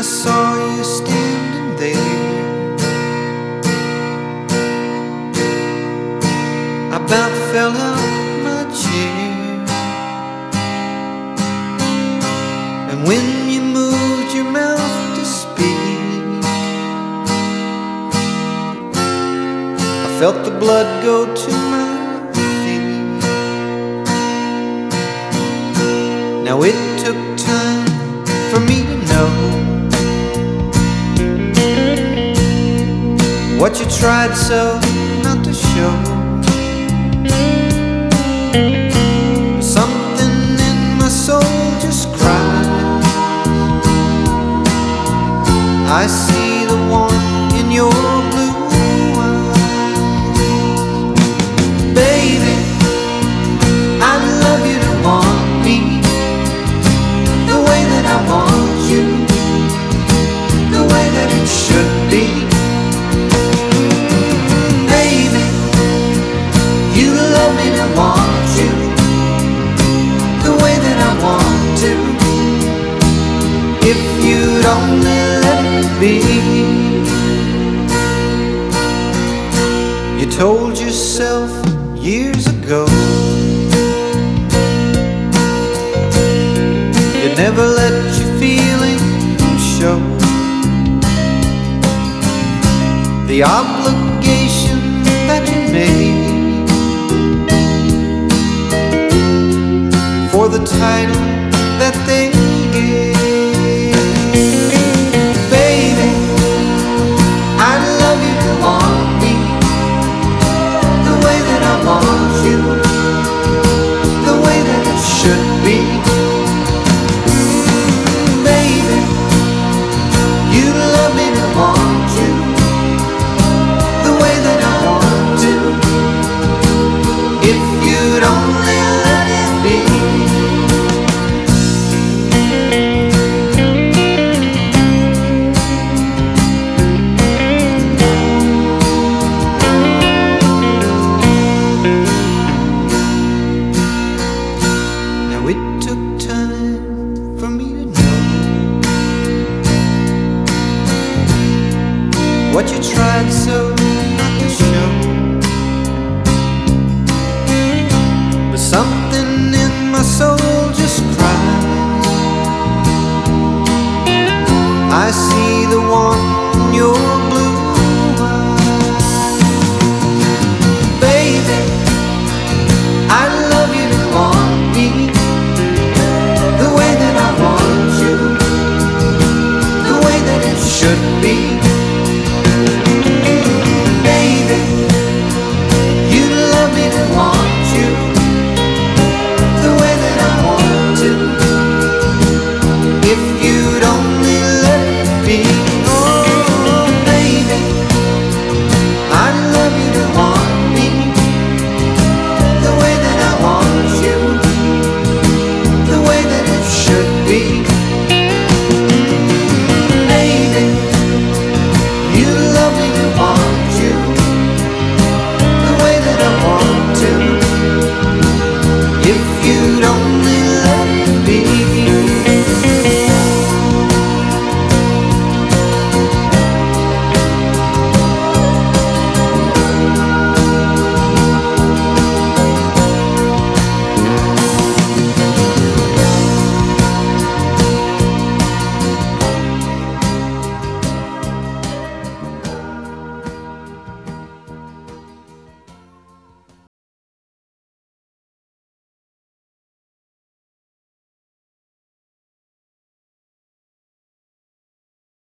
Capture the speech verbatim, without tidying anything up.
I saw you standing there, I about fell out my chair. And when you moved your mouth to speak, I felt the blood go to my feet. Now it took time for me to know what you tried so not to show. Something in my soul just cried. I see the warmth in your blue eyes. Baby, I'd love you to want me the way that I want you, the way that it should be. Baby, you love me to want you the way that I want to, if you'd only let it be. You told yourself years ago you'd never let your feelings show. The obligation that you made for the title that they gave. Baby, I'd love you to want me the way that I want you, the way that it should be. Baby, you love me to want you the way that I want to, if you'd only let it be. Now it took time for me to know what you tried so not to show. But something in my soul just cried. I see the warmth in your